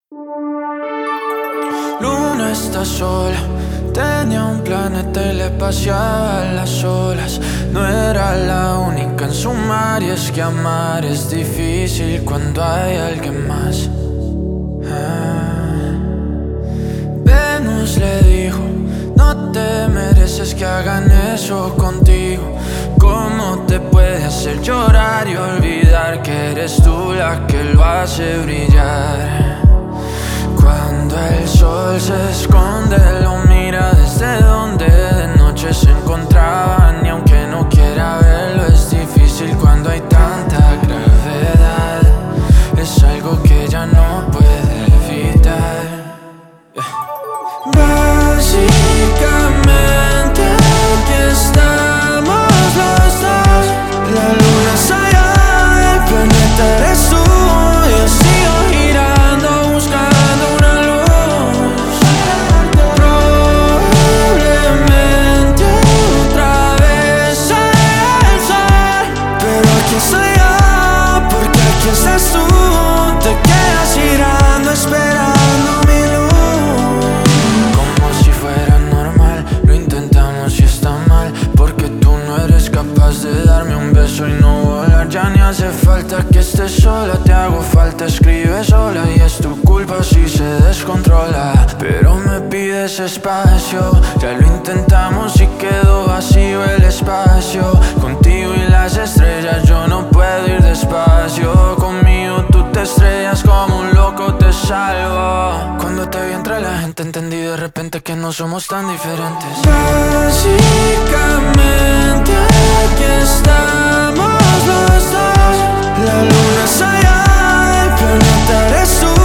Luna está sola, tenía un planeta y le paseaba las olas. No era la única en su mar, y es que amar es difícil cuando hay alguien más. Venus le dijo: no te mereces que hagan eso contigo. ¿Cómo te puede hacer llorar y olvidar que eres tú la que lo hace brillar? Cuando el sol se esconde, lo mira desde donde de noche se encontraban. Y aunque no quiera verlo, es difícil cuando hay tanta gravedad. Es algo que ya no puede evitar. Básicamente aquí estamos los dos. La luna es allá, el planeta eres tú. Yo sigo girando buscando una luz. Probablemente otra vez sea el sol, pero aquí estoy yo, porque aquí estás tú. Te quedas girando esperando mi luz. Como si fuera normal, lo intentamos y está mal, porque tú no eres capaz de darme un beso y no volar. Ya ni hace falta que estés sola, te hago falta, escribe sola. Y es tu culpa si se descontrola, pero me pides espacio. Ya lo intentamos y quedó vacío el espacio. Contigo y las estrellas yo no puedo ir despacio. Conmigo tú te estrellas, como un loco te salvo. Cuando te vi entre la gente entendí de repente que no somos tan diferentes. Básicamente aquí estamos los dos. La luna es allá, el planeta eres tú.